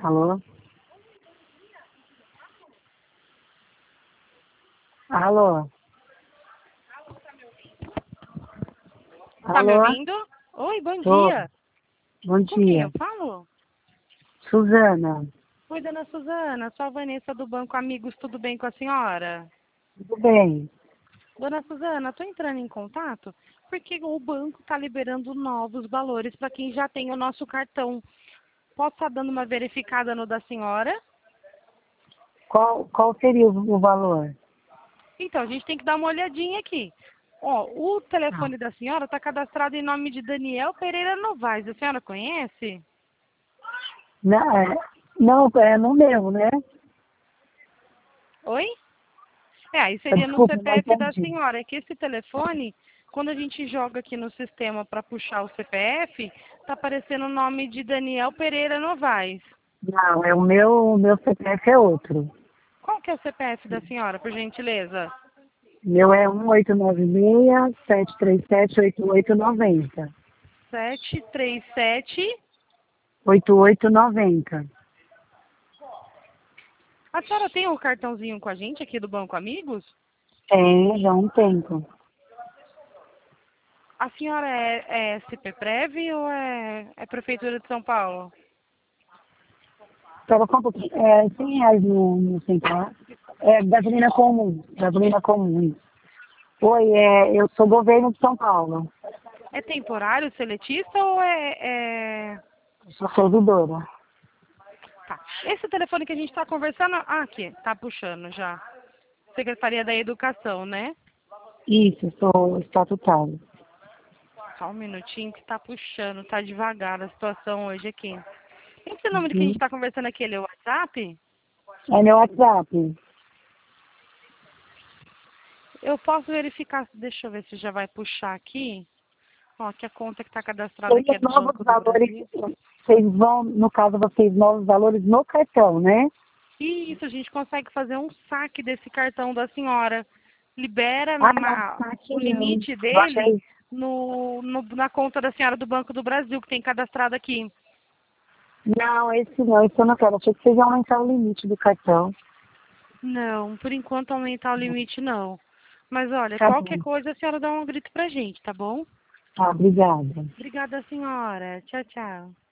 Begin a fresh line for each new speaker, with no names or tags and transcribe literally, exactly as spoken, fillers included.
Alô? Alô?
Tá me
Alô?
ouvindo? Oi, bom
Tô.
dia.
Bom
Com quem
dia.
eu falo?
Suzana,
Oi, dona Suzana, sou a Vanessa do Banco Amigos, tudo bem com a senhora?
tudo bem?
Dona Suzana, estou entrando em contato porque o banco está liberando novos valores para quem já tem o nosso cartão. Posso estar dando uma verificada no da senhora?
Qual, qual seria o, o valor?
Então, a gente tem que dar uma olhadinha aqui. Ó, o
Ah,
telefone da senhora está cadastrado em nome de Daniel Pereira Novaes. A senhora conhece?
não, é, não, é no meu, né?
Oi? É, aí
Ah,
seria no
desculpa, não
C P F da
entendi.
senhora. É que esse telefone, quando a gente joga aqui no sistema para puxar o C P F, tá aparecendo o nome de Daniel Pereira Novaes.
Não, é o meu, o meu C P F é outro.
Qual que é o C P F da senhora, por gentileza?
Meu é um oito nove seis, sete três sete, oito oito nove zero.
sete três sete.
oito oito nove zero.
A senhora tem um cartãozinho com a gente aqui do Banco Amigos?
Tem, já há um tempo.
A senhora é, é S P Prev ou é, é Prefeitura de São Paulo?
Espera só um pouquinho. É cem reais no, no central. É gasolina comum. Gasolina comum. Isso. Oi, é, eu sou governo de São Paulo.
É temporário, seletista ou é... é...
Eu sou servidora.
Tá. Esse telefone que a gente está conversando... Ah, aqui, tá puxando já. Secretaria da Educação, né?
Isso, eu sou estatutário.
Só um minutinho que tá puxando, tá devagar a situação hoje aqui. Esse número que a gente
Uhum.
está conversando aqui, ele é o WhatsApp?
É meu WhatsApp.
Eu posso verificar, deixa eu ver se já vai puxar aqui. Ó, que a conta que está cadastrada
Tem
aqui é
os
do
novos
Banco do
valores.
Brasil.
Vocês vão, no caso, vocês novos valores no cartão, né?
E isso, a gente consegue fazer um saque desse cartão da senhora. Libera
Ah,
na,
não,
ma-
aqui
o
não.
limite
Eu
dele
achei.
no, no- na conta da senhora do Banco do Brasil, que tem cadastrado aqui.
Não, esse não, esse eu não quero. Achei que vocês iam aumentar o limite do cartão.
Não, por enquanto aumentar o limite não. Mas olha,
Tá
qualquer
bom.
coisa a senhora dá um grito pra gente, tá bom?
Tá, obrigada.
Obrigada, senhora. Tchau, tchau.